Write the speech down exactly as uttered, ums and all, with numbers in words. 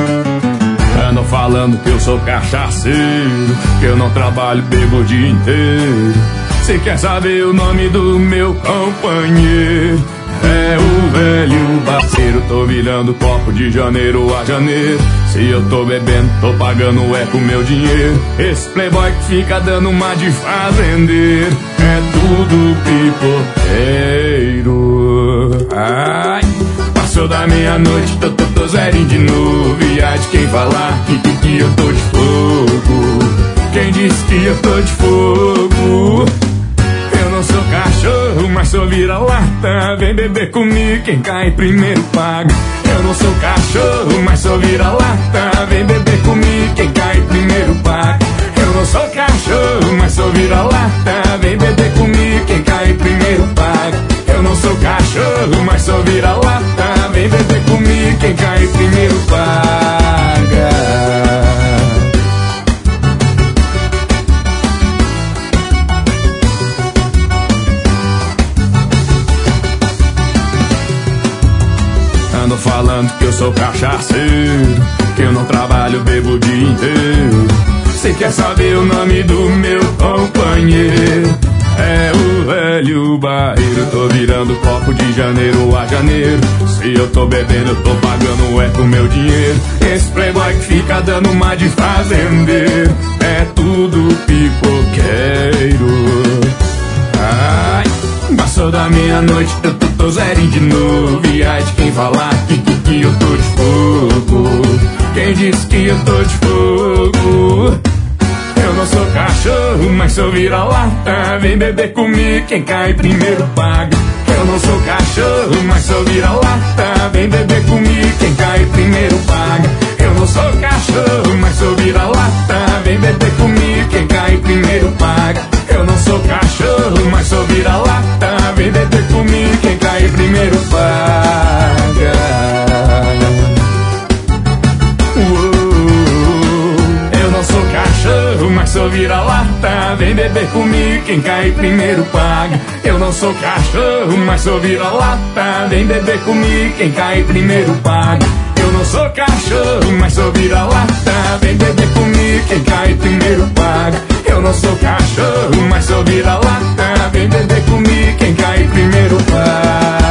Andam falando que eu sou cachaceiro, que eu não trabalho, bebo o dia inteiro. Cê quer saber o nome do meu companheiro? É o velho parceiro. Tô virando copo de janeiro a janeiro. Se eu tô bebendo, tô pagando é com meu dinheiro. Esse playboy que fica dando uma de fazendeiro é tudo pipoqueiro. Ai, passou da meia-noite, tô, tô, tô zerinho de novo. E há de quem falar que, que, que eu tô de fogo. Quem disse que eu tô de fogo? Eu não sou cachorro, mas sou vira-lata. Vem beber comigo, quem cai primeiro paga. Eu não sou cachorro, mas sou vira-lata. Vem beber comigo, quem cai primeiro paga. Eu não sou cachorro, mas sou vira-lata. Vem beber comigo, quem cai primeiro paga. Eu não sou cachorro, mas sou vira-lata. Vem beber comigo, quem cai primeiro paga. Ando falando que eu sou cachaceiro, que eu não trabalho, bebo o dia inteiro. Cê quer saber o nome do meu companheiro? É o velho barreiro. Tô virando copo de janeiro a janeiro. Se eu tô bebendo, eu tô pagando é com meu dinheiro. Esse playboy que fica dando uma de fazendeiro é tudo pipoqueiro. Ai, passou da meia-noite, eu tô, tô zerinho de novo. E ai de quem falar que, que, que eu tô de fogo. Quem disse que eu tô de fogo? Eu não sou cachorro, mas sou vira-lata. Vem beber comigo, quem cai primeiro paga. Eu não sou cachorro, mas sou vira-lata. Vem beber comigo, quem cai primeiro paga. Eu não sou cachorro, mas sou vira-lata. Vem beber comigo, quem cai primeiro paga. Eu não sou cachorro, mas sou vira-lata. Vem beber comigo, quem cai primeiro paga. Eu não sou cachorro, mas sou vira-lata. Vem beber comigo, quem cai primeiro paga. Eu não sou cachorro, mas sou vira-lata. Vem beber comigo, quem cai primeiro paga. Eu não sou cachorro, mas sou vira-lata. Vem beber comigo, quem cai primeiro paga. Eu não sou cachorro, mas sou vira-lata. Vem beber comigo, quem cai primeiro paga.